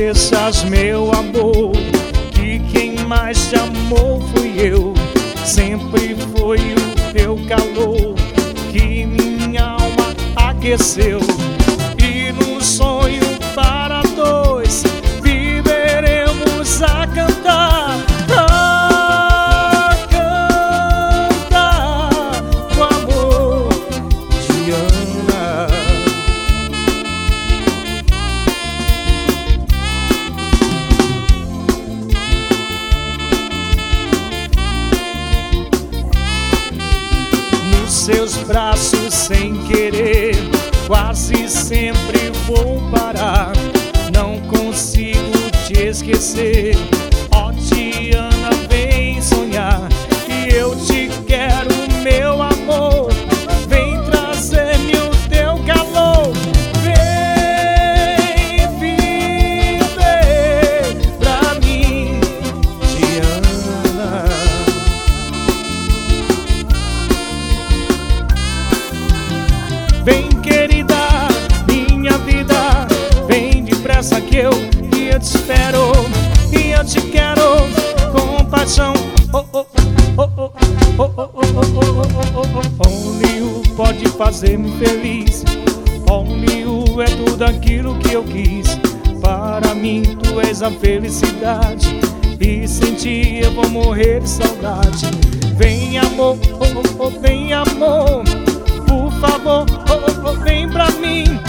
esqueças, meu amor, que quem mais te amou fui eu. Sempre foi o teu calor que minha alma aqueceu. E num sonho para dois viveremos a cantar, a cantar o amor de Ana. Nos seus braços sem querer, quase sempre vou parar. Não consigo te esquecer, ó Tiana, vem sonhar. E eu te quero, meu amor, vem trazer-me o teu calor. Vem viver pra mim, Tiana. Vem, querida, minha vida, vem depressa que eu te espero. E eu te quero com paixão. Oh, oh, oh, oh, oh, oh, oh, oh, oh, oh. Only you pode fazer-me feliz. Only you é tudo aquilo que eu quis. Para mim tu és a felicidade, e sem ti eu vou morrer de saudade. Vem amor, oh, oh, oh, vem amor, por favor, oh, oh, oh, vem pra mim.